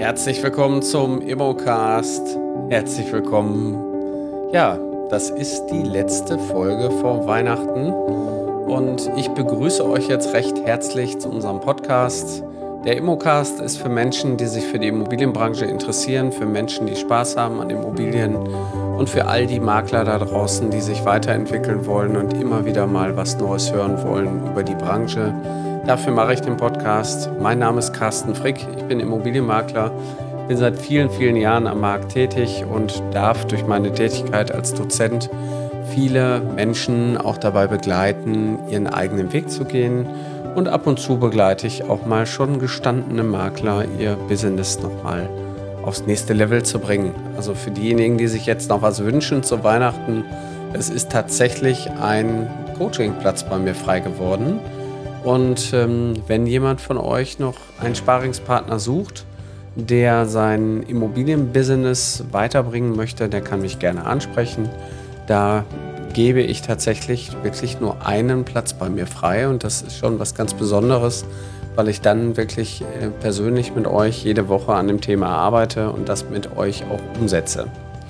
Herzlich willkommen zum Immocast. Herzlich willkommen. Ja, das ist die letzte Folge vor Weihnachten und ich begrüße euch jetzt recht herzlich zu unserem Podcast. Der Immocast ist für Menschen, die sich für die Immobilienbranche interessieren, für Menschen, die Spaß haben an Immobilien und für all die Makler da draußen, die sich weiterentwickeln wollen und immer wieder mal was Neues hören wollen über die Branche. Dafür mache ich den Podcast. Mein Name ist Carsten Frick, ich bin Immobilienmakler, bin seit vielen, vielen Jahren am Markt tätig und darf durch meine Tätigkeit als Dozent viele Menschen auch dabei begleiten, ihren eigenen Weg zu gehen. Und ab und zu begleite ich auch mal schon gestandene Makler, ihr Business nochmal aufs nächste Level zu bringen. Also für diejenigen, die sich jetzt noch was wünschen zu Weihnachten, es ist tatsächlich ein Coachingplatz bei mir frei geworden. Und wenn jemand von euch noch einen Sparingspartner sucht, der sein Immobilienbusiness weiterbringen möchte, der kann mich gerne ansprechen. Da gebe ich tatsächlich wirklich nur einen Platz bei mir frei und das ist schon was ganz Besonderes, weil ich dann wirklich persönlich mit euch jede Woche an dem Thema arbeite und das mit euch auch umsetze.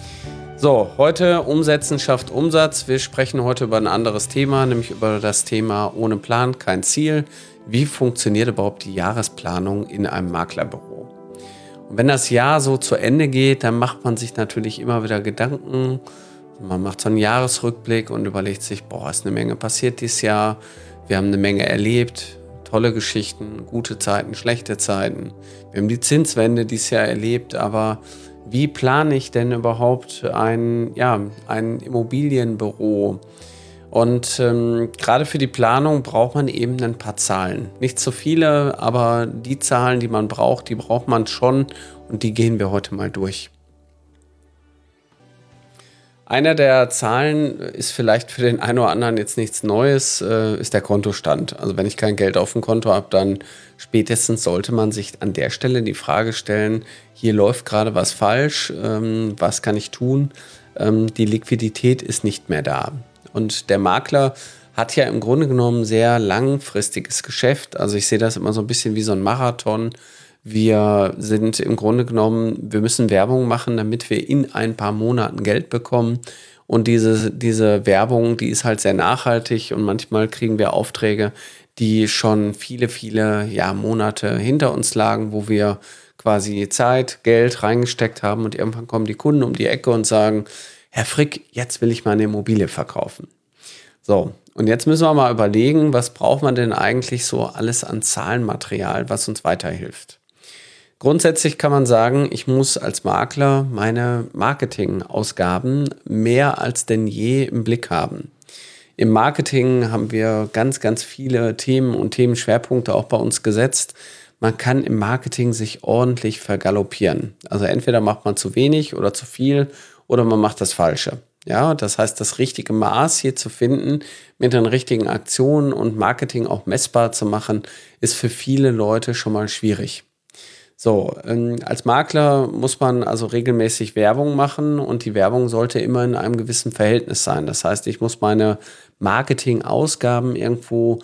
So, heute Umsetzen schafft Umsatz. Wir sprechen heute über ein anderes Thema, nämlich über das Thema ohne Plan, kein Ziel. Wie funktioniert überhaupt die Jahresplanung in einem Maklerbüro? Und wenn das Jahr so zu Ende geht, dann macht man sich natürlich immer wieder Gedanken. Man macht so einen Jahresrückblick und überlegt sich, ist eine Menge passiert dieses Jahr. Wir haben eine Menge erlebt, tolle Geschichten, gute Zeiten, schlechte Zeiten. Wir haben die Zinswende dieses Jahr erlebt, aber wie plane ich denn überhaupt ein Immobilienbüro? Und gerade für die Planung braucht man eben ein paar Zahlen. Nicht so viele, aber die Zahlen, die man braucht, die braucht man schon und die gehen wir heute mal durch. Einer der Zahlen ist vielleicht für den einen oder anderen jetzt nichts Neues, ist der Kontostand. Also wenn ich kein Geld auf dem Konto habe, dann spätestens sollte man sich an der Stelle die Frage stellen, hier läuft gerade was falsch, was kann ich tun? Die Liquidität ist nicht mehr da. Und der Makler hat ja im Grunde genommen ein sehr langfristiges Geschäft. Also ich sehe das immer so ein bisschen wie so ein Marathon. Wir sind im Grunde genommen, wir müssen Werbung machen, damit wir in ein paar Monaten Geld bekommen. Und diese Werbung, die ist halt sehr nachhaltig und manchmal kriegen wir Aufträge, die schon viele, viele Monate hinter uns lagen, wo wir quasi Zeit, Geld reingesteckt haben und irgendwann kommen die Kunden um die Ecke und sagen, Herr Frick, jetzt will ich meine Immobilie verkaufen. So, und jetzt müssen wir mal überlegen, was braucht man denn eigentlich so alles an Zahlenmaterial, was uns weiterhilft. Grundsätzlich kann man sagen, ich muss als Makler meine Marketingausgaben mehr als denn je im Blick haben. Im Marketing haben wir ganz, ganz viele Themen und Themenschwerpunkte auch bei uns gesetzt. Man kann im Marketing sich ordentlich vergaloppieren. Also entweder macht man zu wenig oder zu viel oder man macht das Falsche. Ja, das heißt, das richtige Maß hier zu finden, mit den richtigen Aktionen und Marketing auch messbar zu machen, ist für viele Leute schon mal schwierig. So, als Makler muss man also regelmäßig Werbung machen und die Werbung sollte immer in einem gewissen Verhältnis sein. Das heißt, ich muss meine Marketingausgaben irgendwo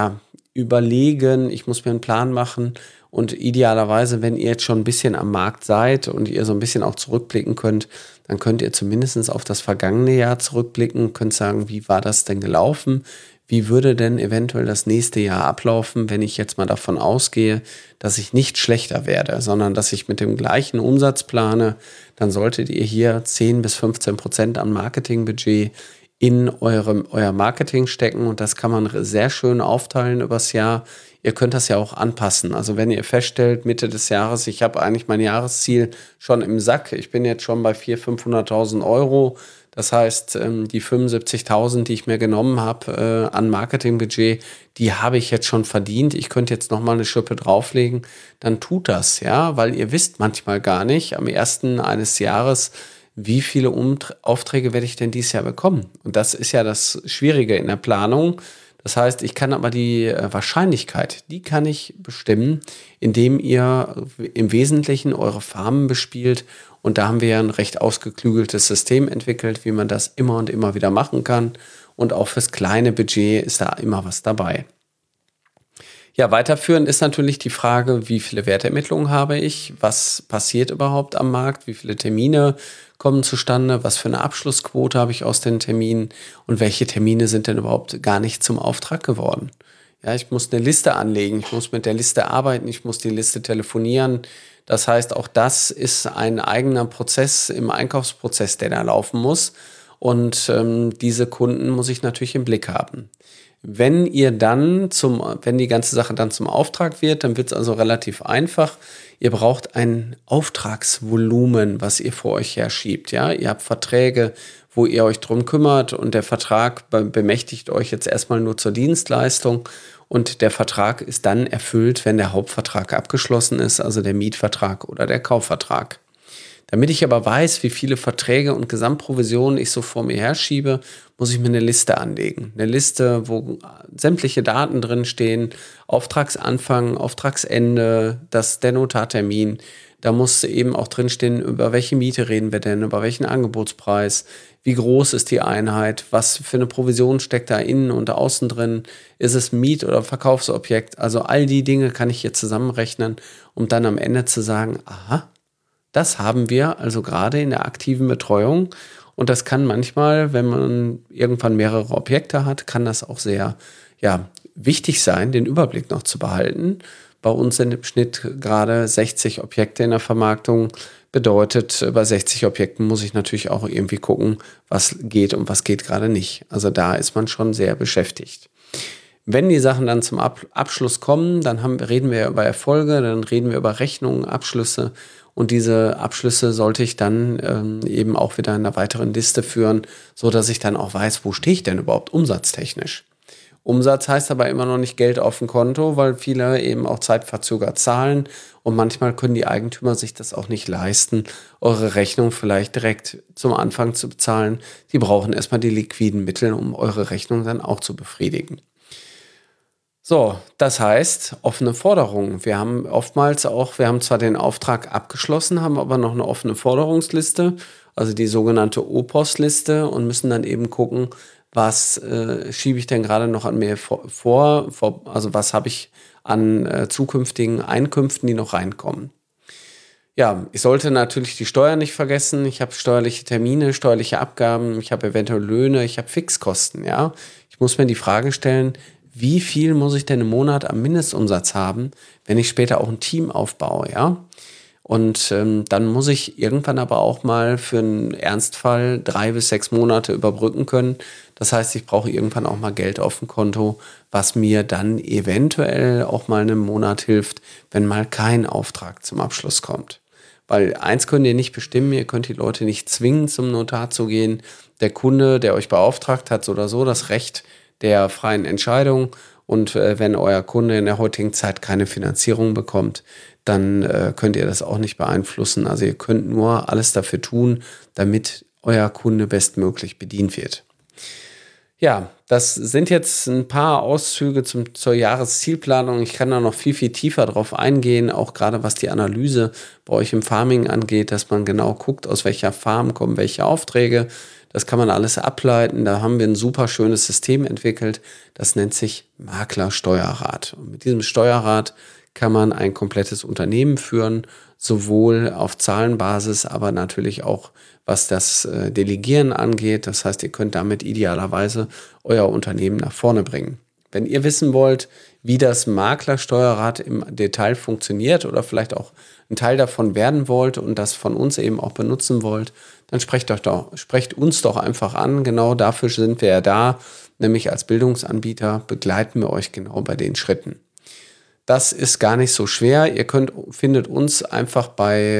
überlegen, ich muss mir einen Plan machen und idealerweise, wenn ihr jetzt schon ein bisschen am Markt seid und ihr so ein bisschen auch zurückblicken könnt, dann könnt ihr zumindest auf das vergangene Jahr zurückblicken, könnt sagen, wie war das denn gelaufen? Wie würde denn eventuell das nächste Jahr ablaufen, wenn ich jetzt mal davon ausgehe, dass ich nicht schlechter werde, sondern dass ich mit dem gleichen Umsatz plane, dann solltet ihr hier 10-15% an Marketingbudget in euer Marketing stecken und das kann man sehr schön aufteilen übers Jahr. Ihr könnt das ja auch anpassen. Also wenn ihr feststellt, Mitte des Jahres, ich habe eigentlich mein Jahresziel schon im Sack, ich bin jetzt schon bei 400.000, 500.000 Euro, das heißt, die 75.000, die ich mir genommen habe an Marketingbudget, die habe ich jetzt schon verdient. Ich könnte jetzt nochmal eine Schippe drauflegen. Dann tut das, weil ihr wisst manchmal gar nicht am 1. eines Jahres, wie viele Aufträge werde ich denn dieses Jahr bekommen. Und das ist ja das Schwierige in der Planung. Das heißt, ich kann aber die Wahrscheinlichkeit, die kann ich bestimmen, indem ihr im Wesentlichen eure Farmen bespielt. Und da haben wir ja ein recht ausgeklügeltes System entwickelt, wie man das immer und immer wieder machen kann. Und auch fürs kleine Budget ist da immer was dabei. Ja, weiterführend ist natürlich die Frage, wie viele Wertermittlungen habe ich? Was passiert überhaupt am Markt? Wie viele Termine kommen zustande? Was für eine Abschlussquote habe ich aus den Terminen? Und welche Termine sind denn überhaupt gar nicht zum Auftrag geworden? Ja, ich muss eine Liste anlegen, ich muss mit der Liste arbeiten, ich muss die Liste telefonieren. Das heißt, auch das ist ein eigener Prozess im Einkaufsprozess, der da laufen muss. Und diese Kunden muss ich natürlich im Blick haben. Wenn die ganze Sache dann zum Auftrag wird, dann wird es also relativ einfach. Ihr braucht ein Auftragsvolumen, was ihr vor euch herschiebt. Ja, ihr habt Verträge, wo ihr euch drum kümmert und der Vertrag bemächtigt euch jetzt erstmal nur zur Dienstleistung und der Vertrag ist dann erfüllt, wenn der Hauptvertrag abgeschlossen ist, also der Mietvertrag oder der Kaufvertrag. Damit ich aber weiß, wie viele Verträge und Gesamtprovisionen ich so vor mir herschiebe, muss ich mir eine Liste anlegen. Eine Liste, wo sämtliche Daten drin stehen, Auftragsanfang, Auftragsende, der Notartermin. Da muss eben auch drin stehen, über welche Miete reden wir denn, über welchen Angebotspreis, wie groß ist die Einheit, was für eine Provision steckt da innen und außen drin, ist es Miet- oder Verkaufsobjekt. Also all die Dinge kann ich hier zusammenrechnen, um dann am Ende zu sagen, aha, das haben wir also gerade in der aktiven Betreuung. Und das kann manchmal, wenn man irgendwann mehrere Objekte hat, kann das auch sehr wichtig sein, den Überblick noch zu behalten. Bei uns sind im Schnitt gerade 60 Objekte in der Vermarktung. Bedeutet, bei 60 Objekten muss ich natürlich auch irgendwie gucken, was geht und was geht gerade nicht. Also da ist man schon sehr beschäftigt. Wenn die Sachen dann zum Abschluss kommen, dann reden wir über Erfolge, dann reden wir über Rechnungen, Abschlüsse. Und diese Abschlüsse sollte ich dann eben auch wieder in einer weiteren Liste führen, so dass ich dann auch weiß, wo stehe ich denn überhaupt umsatztechnisch. Umsatz heißt aber immer noch nicht Geld auf dem Konto, weil viele eben auch zeitverzögert zahlen und manchmal können die Eigentümer sich das auch nicht leisten, eure Rechnung vielleicht direkt zum Anfang zu bezahlen. Die brauchen erstmal die liquiden Mittel, um eure Rechnung dann auch zu befriedigen. So, das heißt, offene Forderungen. Wir haben zwar den Auftrag abgeschlossen, haben aber noch eine offene Forderungsliste, also die sogenannte OPOS-Liste und müssen dann eben gucken, was schiebe ich denn gerade noch an mir also was habe ich an zukünftigen Einkünften, die noch reinkommen. Ja, ich sollte natürlich die Steuern nicht vergessen. Ich habe steuerliche Termine, steuerliche Abgaben, ich habe eventuell Löhne, ich habe Fixkosten, ja. Ich muss mir die Frage stellen, wie viel muss ich denn im Monat am Mindestumsatz haben, wenn ich später auch ein Team aufbaue, ja? Und dann muss ich irgendwann aber auch mal für einen Ernstfall 3 bis 6 Monate überbrücken können. Das heißt, ich brauche irgendwann auch mal Geld auf dem Konto, was mir dann eventuell auch mal einen Monat hilft, wenn mal kein Auftrag zum Abschluss kommt. Weil eins könnt ihr nicht bestimmen, ihr könnt die Leute nicht zwingen, zum Notar zu gehen. Der Kunde, der euch beauftragt hat, so oder so das Recht der freien Entscheidung. Und wenn euer Kunde in der heutigen Zeit keine Finanzierung bekommt, dann könnt ihr das auch nicht beeinflussen. Also ihr könnt nur alles dafür tun, damit euer Kunde bestmöglich bedient wird. Ja, das sind jetzt ein paar Auszüge zur Jahreszielplanung. Ich kann da noch viel, viel tiefer drauf eingehen, auch gerade was die Analyse bei euch im Farming angeht, dass man genau guckt, aus welcher Farm kommen welche Aufträge. Das kann man alles ableiten. Da haben wir ein super schönes System entwickelt. Das nennt sich Maklersteuerrat. Und mit diesem Steuerrat kann man ein komplettes Unternehmen führen, sowohl auf Zahlenbasis, aber natürlich auch was das Delegieren angeht. Das heißt, ihr könnt damit idealerweise euer Unternehmen nach vorne bringen. Wenn ihr wissen wollt, wie das Maklersteuerrat im Detail funktioniert oder vielleicht auch ein Teil davon werden wollt und das von uns eben auch benutzen wollt, dann sprecht uns doch einfach an. Genau dafür sind wir ja da, nämlich als Bildungsanbieter begleiten wir euch genau bei den Schritten. Das ist gar nicht so schwer. Ihr findet uns einfach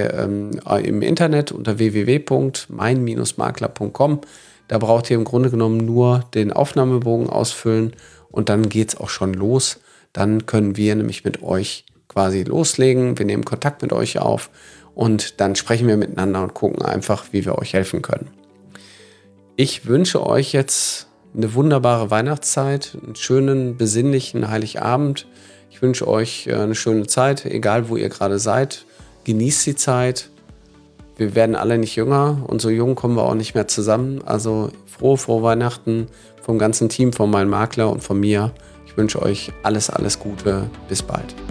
im Internet unter www.mein-makler.com. Da braucht ihr im Grunde genommen nur den Aufnahmebogen ausfüllen und dann geht's auch schon los. Dann können wir nämlich mit euch quasi loslegen. Wir nehmen Kontakt mit euch auf und dann sprechen wir miteinander und gucken einfach, wie wir euch helfen können. Ich wünsche euch jetzt eine wunderbare Weihnachtszeit, einen schönen, besinnlichen Heiligabend. Ich wünsche euch eine schöne Zeit, egal wo ihr gerade seid. Genießt die Zeit. Wir werden alle nicht jünger und so jung kommen wir auch nicht mehr zusammen. Also frohe Weihnachten vom ganzen Team, von meinem Makler und von mir. Ich wünsche euch alles, alles Gute. Bis bald.